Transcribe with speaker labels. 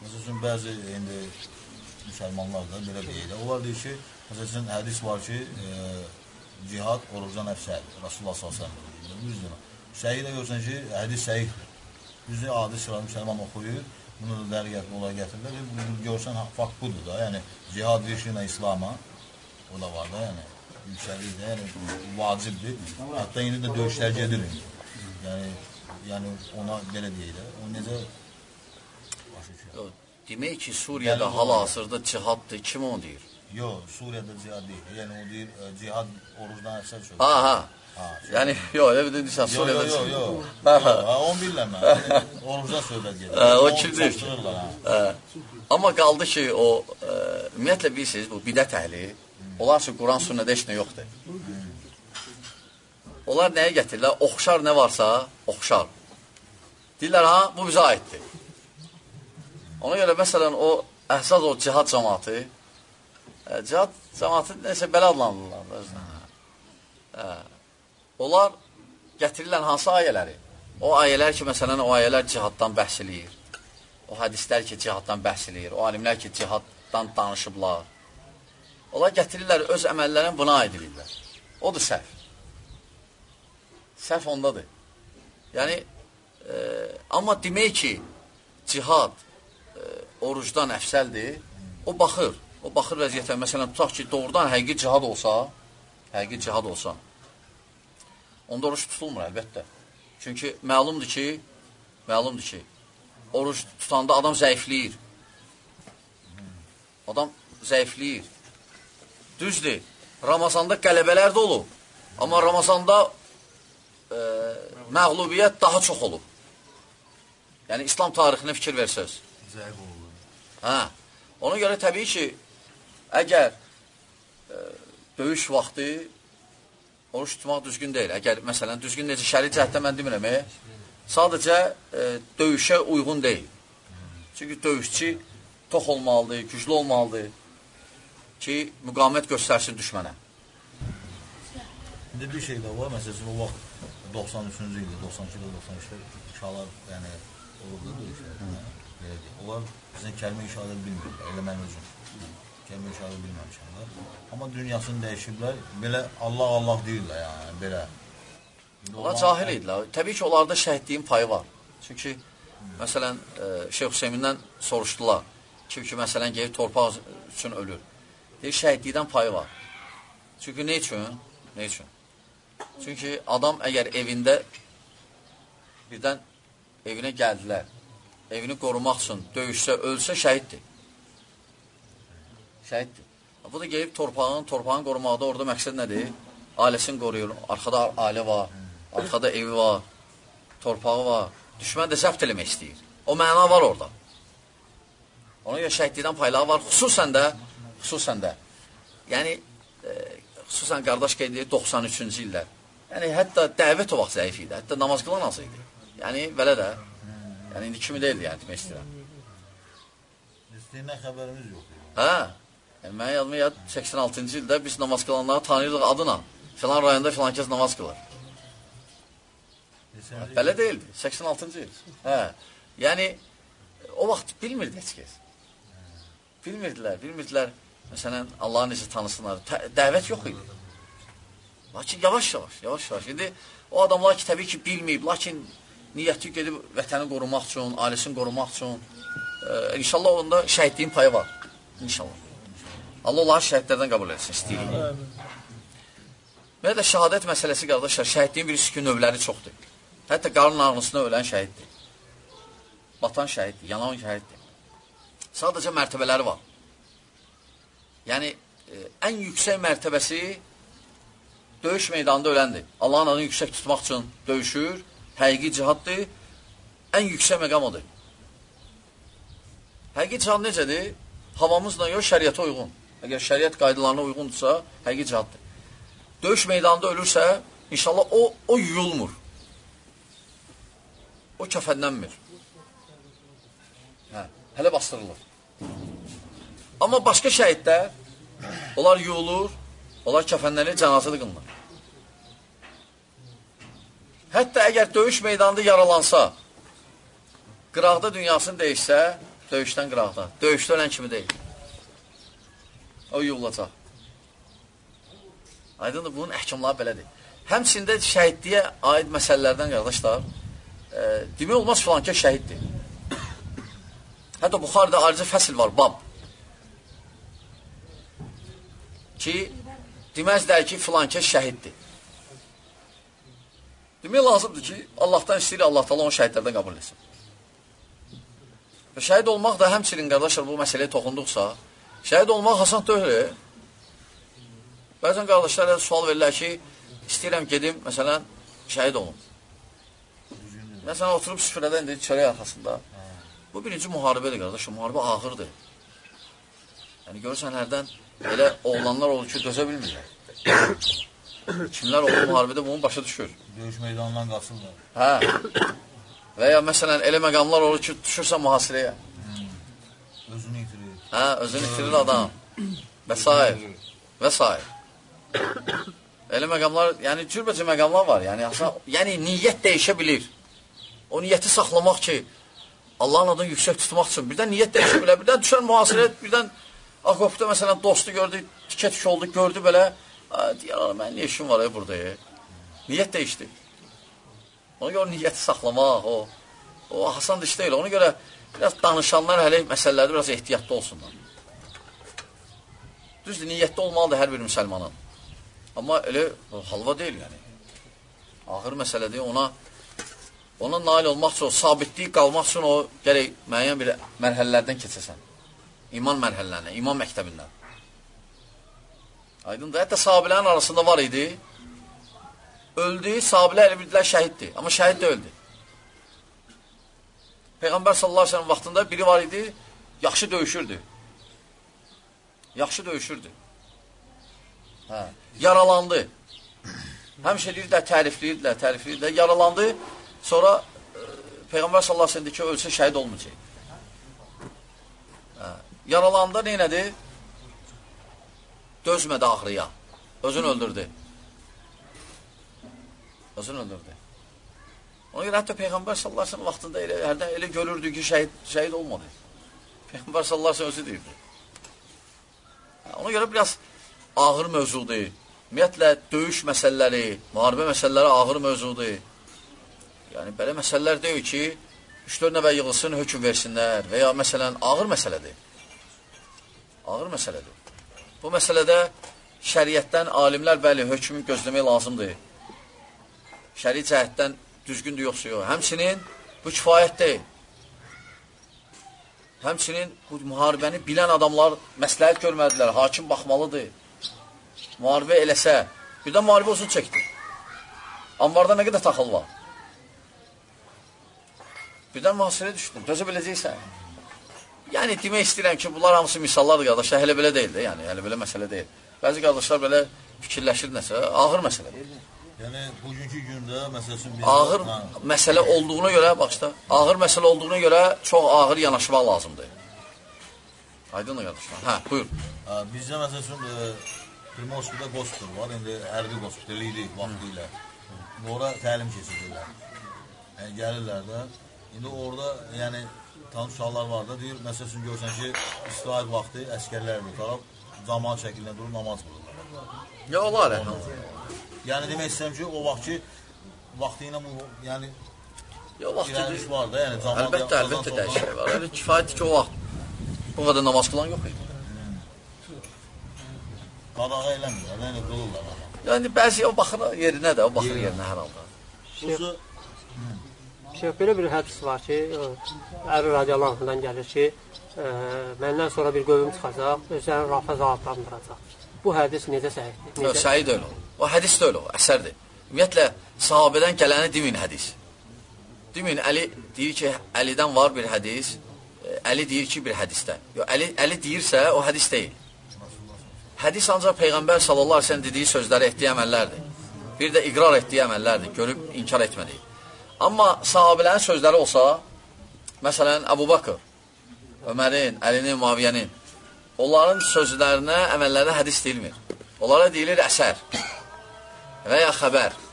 Speaker 1: Məsəl üçün, bəzi indi müsəlmanlar da belə deyirlər. Onlar deyir ki, məsəl üçün, hədis var ki, cihad orucdan əfsəldir. Rasulullah s.ə.v. Düzdür. Səhih də görsən ki, hədis səhih. Düzdür, adi sıra müsəlman oxuyur. Bunu da dəri gətirib, onlara gətirirlər. Görsən, fakt budur da. Yəni, cihad virşinə İslama, o da var da, yəni, yüksəlik də, yəni, vacibdir. Hətta indi də döyüşlər gedir. Yəni, ona belə deyir də. O necə başa düşür?
Speaker 2: Demək ki, Suriyada hal-hazırda cihaddır, kim onu deyir?
Speaker 1: Yox, Suriyada cihad deyil. Yəni, o deyir, cihad orucdan əfsəl sözdür.
Speaker 2: Yəni, yox, elə bir deyirsən, Suriyada...
Speaker 1: Yox, onu bilirəm mən. Orucdan söhbət gedir.
Speaker 2: O kim deyir ki? Amma qaldı ki, o, ümumiyyətlə bilirsiniz, bu bidət əhli, onlar üçün Quran sünnədə heç nə yoxdur. Onlar nəyə gətirirlər? Oxşar nə varsa, oxşar. Deyirlər, bu bizə aiddir. Ona görə, məsələn, o, əhsaz o cihad cəmatı, cihad cəmatı nəsə belə adlandırırlar. Onlar gətirirlər hansı ayələri? O ayələr ki, məsələn, o ayələr cihaddan bəhs eləyir. O hədislər ki, cihaddan bəhs eləyir. O alimlər ki, cihaddan danışıblar. Onlar gətirirlər, öz əməllərini buna aid edirlər. Odur səhv. Səhv ondadır. Yəni, amma demək ki, cihad orucdan əfsəldir, o baxır. O baxır vəziyyətə. Məsələn, tutaq ki, doğrudan həqiqi cihad olsa, onda oruç tutulmur, əlbəttə. Çünki məlumdur ki, oruç tutanda adam zəifləyir. Düzdür, Ramazanda qələbələr də olub. Amma Ramazanda məğlubiyyət daha çox olub. Yəni, İslam tarixinə fikir versəz.
Speaker 1: Zəif olub.
Speaker 2: Ona görə təbii ki, əgər döyüş vaxtı oruç tutmaq düzgün deyil. Əgər, məsələn, düzgün necə şəri cəhətdə mən demirəm, sadəcə döyüşə uyğun deyil. Çünki döyüşçü tox olmalıdır, güclü olmalıdır ki, müqamət göstərsin düşmənə.
Speaker 1: İndi bir şey də var, məsələn, o vaxt 93-cü ildə, 92-də, 93-də uşaqlar, yəni, olurdu döyüşlər. Onlar bizdən kəlmə işarə bilmir, elə mən özüm. Kəlmə işarə bilməmişəm. Amma dünyasını dəyişiblər, belə Allah deyirlər, yəni, belə.
Speaker 2: Onlar cahil idilər. Təbii ki, onlarda şəhidliyin payı var. Çünki, məsələn, Şeyx Hüseymindən soruşdular. Kim ki, məsələn, gelib torpaq üçün ölür. Deyir, şəhidlikdən payı var. Çünki nə üçün? Çünki adam əgər evində birdən evinə gəldilər, evini qorumaq üçün döyüşsə, ölsə şəhiddir. Bu da gelib torpağın qorumaqda orada məqsəd nədir? Ailəsini qoruyur, arxada ailə var, arxada evi var, torpağı var. Düşmən də zəbt eləmək istəyir. O məna var orada. Ona görə şəhidlikdən payları var. Xüsusən də, yəni, xüsusən qardaş qeyd edir 93-cü illər. Yəni, hətta dəvət o vaxt zəif idi, hətta namaz qılan az idi. Yəni, belə də, yəni, indi kimi deyildi, yəni, demək istəyirəm.
Speaker 1: İstəyinən xəbərimiz yox.
Speaker 2: Yəni, mən yadıma 86-cı ildə biz namaz qılanları tanıyırdıq adına. Filan rayonda filan kəs namaz qılır. Belə deyildi, 86-cı il. Yəni, o vaxt bilmirdi heç kəs. Bilmirdilər. Məsələn, Allahı necə tanısınlar. Dəvət yox idi. Lakin yavaş-yavaş. İndi o adamlar ki, təbii ki, bilməyib. Lakin niyyəti gedib vətəni qorumaq üçün, ailəsini qorumaq üçün. İnşallah onda şəhidliyin payı var. İnşallah. Allah onları şəhidlərdən qəbul etsin, istəyirik. Və də şəhadət məsələsi, qardaşlar, şəhidliyin birisi ki, növləri çoxdur. Hətta qarın ağrısına ölən şəhiddir. Batan şəhiddir, yanan şəhiddir. Sadəcə mərtəbələri var. Yəni, ən yüksək mərtəbəsi döyüş meydanında öləndir. Allahın adını yüksək tutmaq üçün döyüşür, həqiqi cihaddır, ən yüksək məqam odur. Həqiqi cihad necədir? Havamızla yox, şəriyyata uyğun. Əgər şəriyyət qaydalarına uyğundursa, həqiqi cihaddır. Döyüş meydanında ölürsə, inşallah o yuyulmur. O kəfənlənmir. Hələ bastırılır. Amma başqa şəhidlər, onlar yuyulur, onlar kəfənləri cənazədə qılınır. Hətta əgər döyüş meydanında yaralansa, qıraqda dünyasını dəyişsə, Döyüşdən qıraqda. Döyüşdə ölən kimi deyil. O yığılacaq. Aydındır, bunun əhkamları belədir. Həmçində şəhidliyə aid məsələlərdən, qardaşlar, demək olmaz filankə şəhiddir. Hətta Buxarıda ayrıca fəsil var, bab. Ki, deməzlər ki, filankə şəhiddir. Demək lazımdır ki, Allahdan istəyir, Allah da onu şəhidlərdən qəbul etsin. Və şəhid olmaq da həmçinin, qardaşlar, bu məsələyə toxunduqsa, şəhid olmaq asan deyil. Bəzən qardaşlara sual verirlər ki, istəyirəm gedim, məsələn, şəhid olum. Məsələn, oturub süfrədə indi çörək arxasında. Bu birinci müharibədir, qardaşım. Müharibə ağırdır. Yəni, görürsən, hərdən elə oğlanlar olur ki, dözə bilmirlər. Kimlər olur müharibədə bunun başa düşür.
Speaker 1: Döyüş meydanından qaçırlar.
Speaker 2: Hə. Və ya, məsələn, elə məqamlar olur ki, düşürsən mühasirəyə.
Speaker 1: Özünü itirir.
Speaker 2: Hə, özünü itirir adam. Və s. Və s. Elə məqamlar, yəni cürbəcə məqamlar var. Yəni niyyət dəyişə bilir. O niyyəti saxlamaq ki, Allahın adını yüksək tutmaq üçün birdən niyyət dəyişə bilər. Birdən düşər mühasirət, birdən Akopda məsələn dostu gördü, tikə tük oldu, gördü belə. Deyər, mənim nə işim var burada? Niyyət dəyişdi. Ona görə niyyəti saxlamaq, o asan iş deyil. Ona görə biraz danışanlar hələ məsələlərdə biraz ehtiyatlı olsunlar. Düzdür, niyyətli olmalıdır hər bir müsəlmanın. Amma elə halva deyil yəni. Ağır məsələdir, ona nail olmaq üçün, sabitlik qalmaq üçün o gərək müəyyən bir mərhələlərdən keçəsən. İman mərhələlərindən, iman məktəbindən. Aydındır, hətta sahabilərin arasında var idi. Öldü, sahabilə elə bildilər şəhiddir. Amma şəhid də öldü. Peyğəmbər sallallahu aleyhi ve sellem vaxtında biri var idi, yaxşı döyüşürdü. Yaxşı döyüşürdü. Yaralandı. Həmişə deyirdilər, tərifləyirdilər. Yaralandı. Sonra Peyğəmbər sallallahu aleyhi ve sellem dedi ki, ölsə şəhid olmayacaq. Yaralandı, neynədir? Dözmədi ağrıya. Özünü öldürdü. Özünü öldürdü. Ona görə hətta Peyğəmbər sallallahu aleyhi ve sellem vaxtında hərdən elə görürdü ki, şəhid olmadı. Peyğəmbər sallallahu aleyhi ve sellem özü deyirdi. Ona görə biraz ağır mövzudur. Ümumiyyətlə, döyüş məsələləri, müharibə məsələləri ağır mövzudur. Yəni, belə məsələlər deyil ki, 3-4 nəvə yığılsın, hökm versinlər və ya məsələn, ağır məsələdir. Ağır məsələdir. Bu məsələdə şəriətdən alimlər bəli, hökmü gözləmək lazımdır. Şəri cəhətdən düzgündür yoxsa yox. Həmçinin bu kifayət deyil. Həmçinin bu müharibəni bilən adamlar məsləhət görmədilər, hakim baxmalıdır. Müharibə eləsə, birdən müharibə uzun çəkdi. Anvarda nə qədər taxıl var? Birdən mühasirəyə düşdün, dözə biləcəksən. Yəni, demək istəyirəm ki, bunlar hamısı misallardır, qardaşlar, hələ belə deyil də, yəni, hələ belə məsələ deyil. Bəzi qardaşlar belə fikirləşir nəsə, ağır məsələdir.
Speaker 1: Yəni, bugünkü gündə məsələsin...
Speaker 2: Ağır məsələ olduğuna görə, baxışda, ağır məsələ olduğuna görə çox ağır yanaşmaq lazımdır. Aydınlı qardaşlar. Hə, buyur.
Speaker 1: Bizdə məsələsin, Primorskada qospital var, indi hərbi qospital idi vaxtı ilə. Ora təlim keçirirlər. Yəni, gəlirlər də. İndi orada, yəni, tanış uşaqlar var da, deyir, məsələsini görsən ki, istirahət vaxtı əskərlər bir taraf, zaman şəkilində durub namaz qılırlar.
Speaker 2: Ya, olar,
Speaker 1: yəni, demək istəyirəm ki, o vaxtı ilə, yəni,
Speaker 2: irəniş
Speaker 1: var da, yəni, zaman...
Speaker 2: Əlbəttə dəyişək var. Elə kifayətdir ki, o vaxt bu qədər namaz qılan yox idi.
Speaker 1: Qadağa eləmirlər, yəni, qılırlar.
Speaker 2: Yəni, bəzi o baxır yerinə də, o baxır yerinə hər halda.
Speaker 3: Belə bir hədis var ki, Əli radiyallahu anhdan gəlir ki, məndən sonra bir qövüm çıxacaq, özlərini rafa zalatlandıracaq. Bu hədis necə səhiddir?
Speaker 2: Səhid öyle o. O hədis də öyle o, əsərdir. Ümumiyyətlə, sahabədən gələni demin hədis. Demin, Əli deyir ki, Əlidən var bir hədis, Əli deyir ki, bir hədisdən. Əli deyirsə, o hədis deyil. Hədis ancaq Peyğəmbər sallallahu aleyhi ve sellem dediyi sözləri etdiyi əməllərdir. Bir də iqrar etdiyi əməllərdir, görüb inkar etmədik. Amma sahabələrin sözləri olsa, məsələn, Əbu Bakır, Ömərin, Əlinin, Muaviyyənin, onların sözlərinə, əməllərinə hədis deyilmir. Onlara deyilir əsər və ya xəbər.